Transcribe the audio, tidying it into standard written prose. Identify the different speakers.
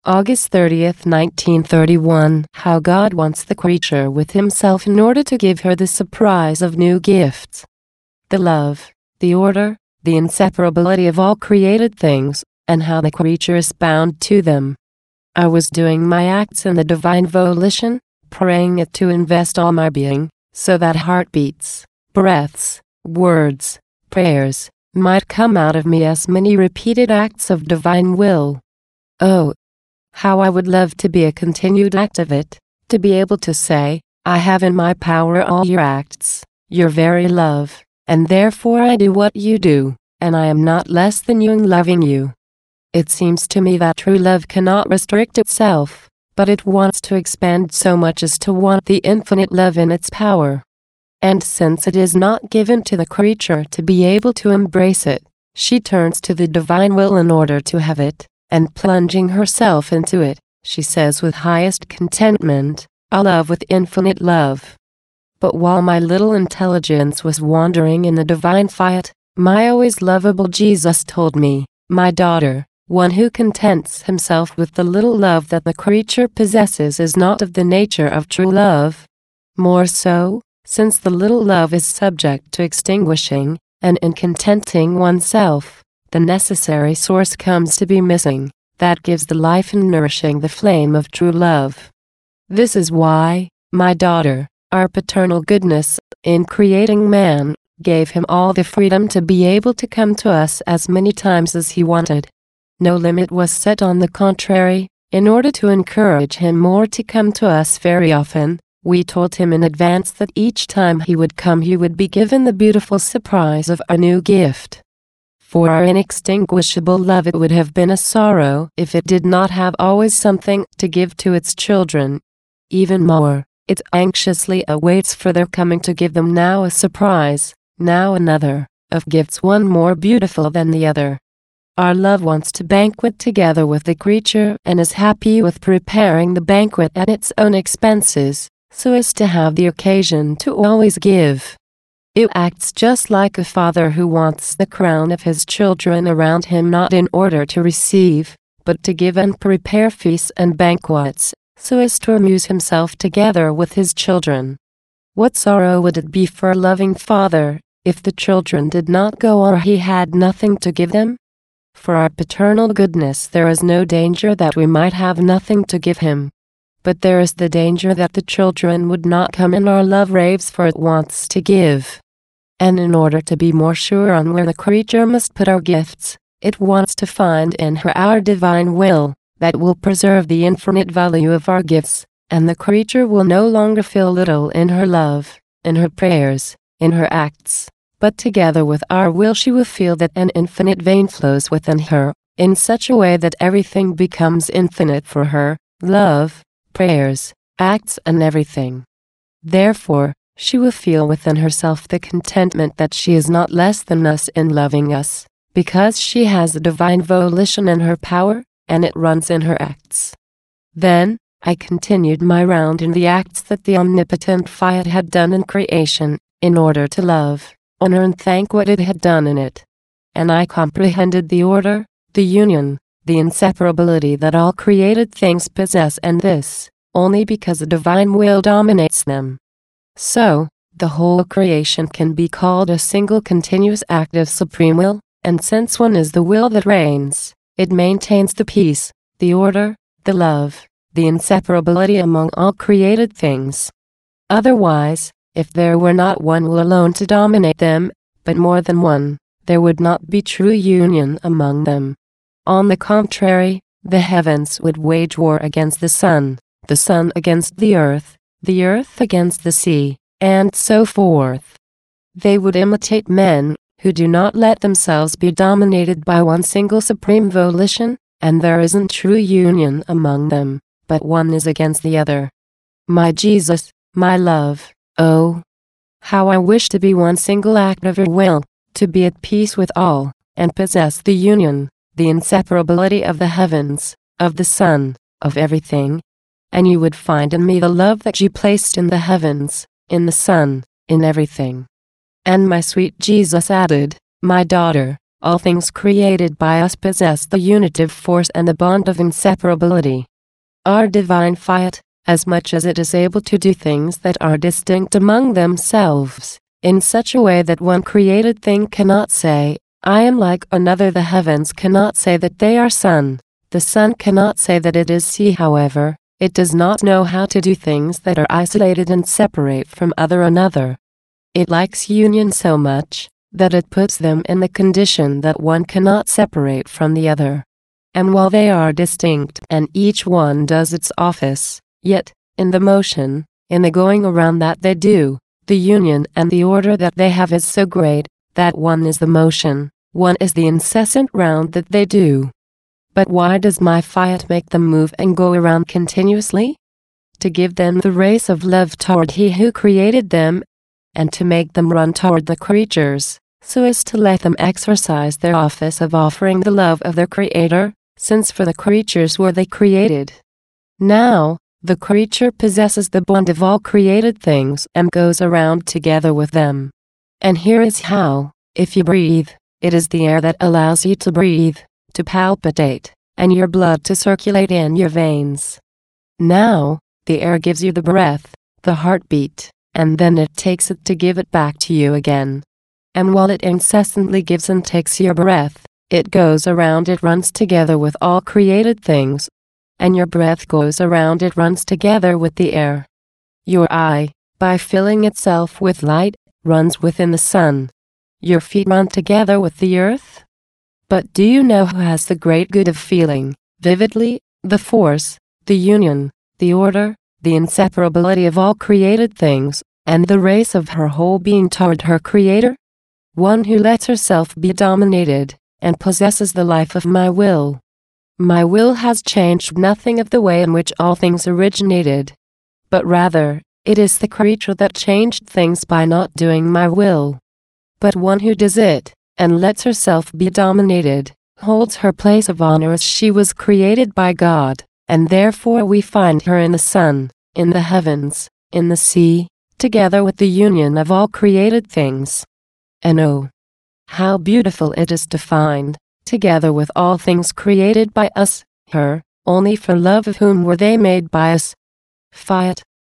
Speaker 1: August 30, 1931. How God wants the creature with himself in order to give her the surprise of new gifts. The love, the order, the inseparability of all created things, and how the creature is bound to them. I was doing my acts in the divine volition, praying it to invest all my being, so that heartbeats, breaths, words, prayers, might come out of me as many repeated acts of divine will. Oh, how I would love to be a continued act of it, to be able to say, I have in my power all your acts, your very love, and therefore I do what you do, and I am not less than you in loving you. It seems to me that true love cannot restrict itself, but it wants to expand so much as to want the infinite love in its power. And since it is not given to the creature to be able to embrace it, she turns to the divine will in order to have it, and plunging herself into it, she says with highest contentment, I love with infinite love. But while my little intelligence was wandering in the divine fiat, my always lovable Jesus told me, my daughter, one who contents himself with the little love that the creature possesses is not of the nature of true love. More so, since the little love is subject to extinguishing, and in contenting oneself, the necessary source comes to be missing, that gives the life and nourishing the flame of true love. This is why, my daughter, our paternal goodness, in creating man, gave him all the freedom to be able to come to us as many times as he wanted. No limit was set, on the contrary, in order to encourage him more to come to us very often. We told him in advance that each time he would come he would be given the beautiful surprise of a new gift. For our inextinguishable love, it would have been a sorrow if it did not have always something to give to its children. Even more, it anxiously awaits for their coming to give them now a surprise, now another, of gifts one more beautiful than the other. Our love wants to banquet together with the creature and is happy with preparing the banquet at its own expenses, so as to have the occasion to always give. It acts just like a father who wants the crown of his children around him, not in order to receive, but to give and prepare feasts and banquets, so as to amuse himself together with his children. What sorrow would it be for a loving father, if the children did not go or he had nothing to give them? For our paternal goodness there is no danger that we might have nothing to give him. But there is the danger that the children would not come, and our love raves for it wants to give. And in order to be more sure on where the creature must put our gifts, it wants to find in her our divine will, that will preserve the infinite value of our gifts, and the creature will no longer feel little in her love, in her prayers, in her acts, but together with our will she will feel that an infinite vein flows within her, in such a way that everything becomes infinite for her, love, prayers, acts and everything. Therefore, she will feel within herself the contentment that she is not less than us in loving us, because she has the divine volition in her power, and it runs in her acts. Then, I continued my round in the acts that the omnipotent fiat had done in creation, in order to love, honor and thank what it had done in it. And I comprehended the order, the union, the inseparability that all created things possess, and this, only because the divine will dominates them. So, the whole creation can be called a single continuous act of supreme will, and since one is the will that reigns, it maintains the peace, the order, the love, the inseparability among all created things. Otherwise, if there were not one will alone to dominate them, but more than one, there would not be true union among them. On the contrary, the heavens would wage war against the sun against the earth against the sea, and so forth. They would imitate men, who do not let themselves be dominated by one single supreme volition, and there isn't true union among them, but one is against the other. My Jesus, my love, oh, how I wish to be one single act of your will, to be at peace with all, and possess the union, the inseparability of the heavens, of the sun, of everything. And you would find in me the love that you placed in the heavens, in the sun, in everything. And my sweet Jesus added, my daughter, all things created by us possess the unitive force and the bond of inseparability. Our divine fiat, as much as it is able to do things that are distinct among themselves, in such a way that one created thing cannot say, I am like another. The heavens cannot say that they are sun. The sun cannot say that it is sea. However, it does not know how to do things that are isolated and separate from another. It likes union so much that it puts them in the condition that one cannot separate from the other. And while they are distinct and each one does its office, yet, in the motion, in the going around that they do, the union and the order that they have is so great, that one is the motion, one is the incessant round that they do. But why does my fiat make them move and go around continuously? To give them the race of love toward He who created them, and to make them run toward the creatures, so as to let them exercise their office of offering the love of their Creator, since for the creatures were they created. Now, the creature possesses the bond of all created things and goes around together with them. And here is how: if you breathe, it is the air that allows you to breathe, to palpitate, and your blood to circulate in your veins. Now, the air gives you the breath, the heartbeat, and then it takes it to give it back to you again. And while it incessantly gives and takes your breath, it goes around, it runs together with all created things. And your breath goes around, it runs together with the air. Your eye, by filling itself with light, runs within the sun. Your feet run together with the earth. But do you know who has the great good of feeling, vividly, the force, the union, the order, the inseparability of all created things, and the race of her whole being toward her Creator? One who lets herself be dominated, and possesses the life of my will. My will has changed nothing of the way in which all things originated. But rather, it is the creature that changed things by not doing my will. But one who does it, and lets herself be dominated, holds her place of honor as she was created by God, and therefore we find her in the sun, in the heavens, in the sea, together with the union of all created things. And oh, how beautiful it is to find, together with all things created by us, her, only for love of whom were they made by us. Fiat,